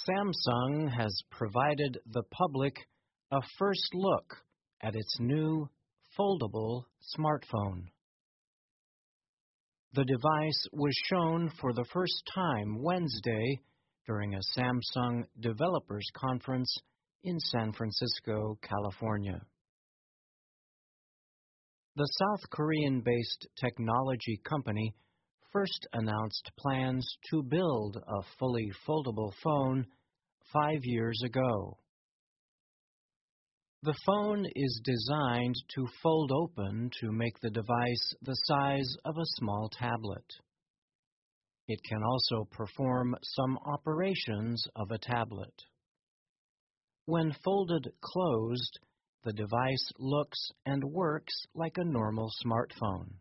Samsung has provided the public a first look at its new foldable smartphone. The device was shown for the first time Wednesday during a Samsung Developers Conference in San Francisco, California. The South Korean-based technology company first announced plans to build a fully foldable phone 5 years ago. The phone is designed to fold open to make the device the size of a small tablet. It can also perform some operations of a tablet. When folded closed, the device looks and works like a normal smartphone.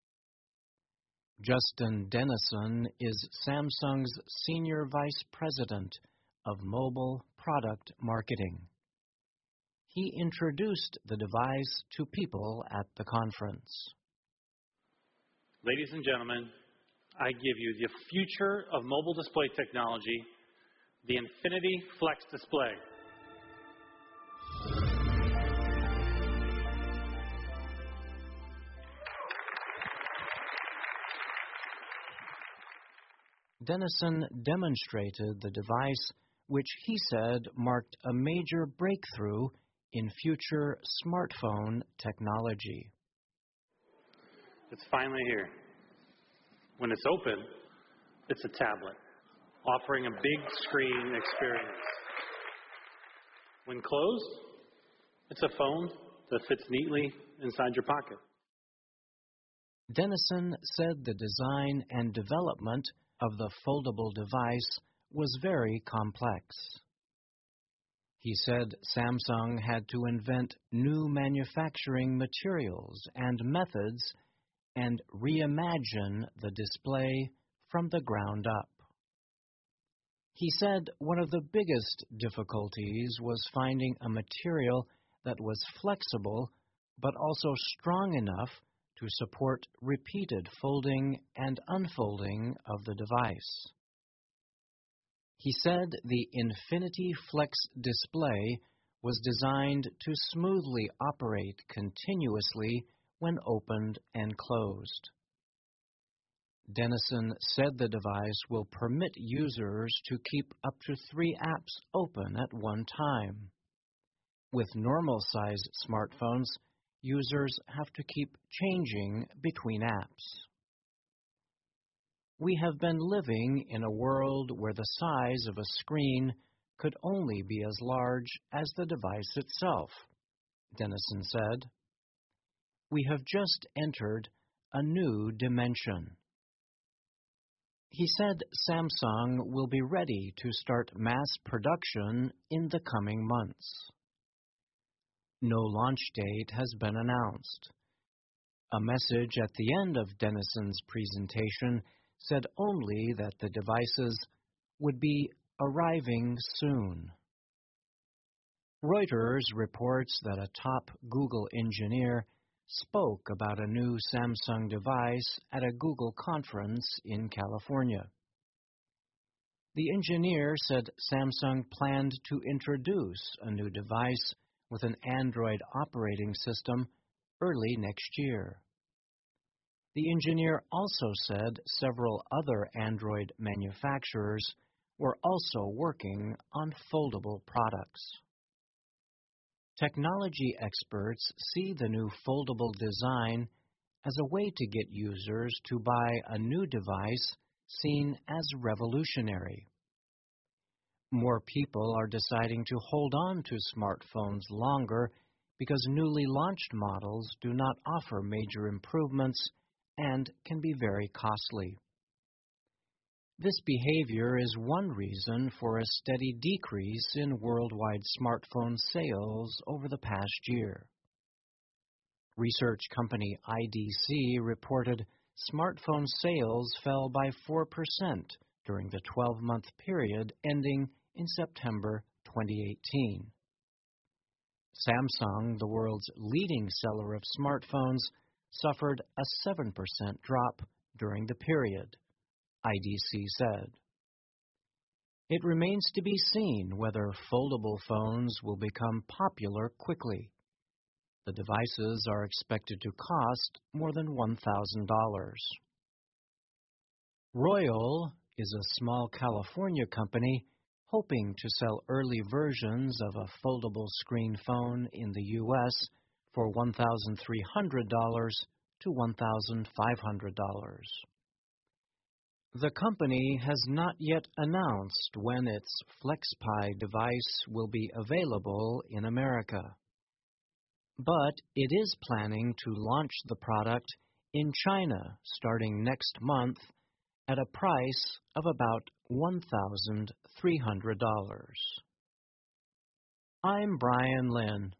Justin Dennison is Samsung's Senior Vice President of Mobile Product Marketing. He introduced the device to people at the conference. Ladies and gentlemen, I give you the future of mobile display technology, the Infinity Flex Display. Dennison demonstrated the device, which he said marked a major breakthrough in future smartphone technology. It's finally here. When it's open, it's a tablet, offering a big screen experience. When closed, it's a phone that fits neatly inside your pocket. Dennison said the design and development of the foldable device was very complex. He said Samsung had to invent new manufacturing materials and methods and reimagine the display from the ground up. He said one of the biggest difficulties was finding a material that was flexible but also strong enough to support repeated folding and unfolding of the device. He said the Infinity Flex Display was designed to smoothly operate continuously when opened and closed. Dennison said the device will permit users to keep up to 3 apps open at one time. With normal-sized smartphones, users have to keep changing between apps. We have been living in a world where the size of a screen could only be as large as the device itself, Dennison said. We have just entered a new dimension. He said Samsung will be ready to start mass production in the coming months. No launch date has been announced. A message at the end of Dennison's presentation said only that the devices would be arriving soon. Reuters reports that a top Google engineer spoke about a new Samsung device at a Google conference in California. The engineer said Samsung planned to introduce a new device with an Android operating system early next year. The engineer also said several other Android manufacturers were also working on foldable products. Technology experts see the new foldable design as a way to get users to buy a new device seen as revolutionary. More people are deciding to hold on to smartphones longer because newly launched models do not offer major improvements and can be very costly. This behavior is one reason for a steady decrease in worldwide smartphone sales over the past year. Research company IDC reported smartphone sales fell by 4% during the 12-month period ending in September 2018. Samsung, the world's leading seller of smartphones, suffered a 7% drop during the period, IDC said. It remains to be seen whether foldable phones will become popular quickly. The devices are expected to cost more than $1,000. Royal is a small California company hoping to sell early versions of a foldable screen phone in the U.S. for $1,300 to $1,500. The company has not yet announced when its FlexPi device will be available in America, but it is planning to launch the product in China starting next month at a price of about $1,300. I'm Brian Lynn.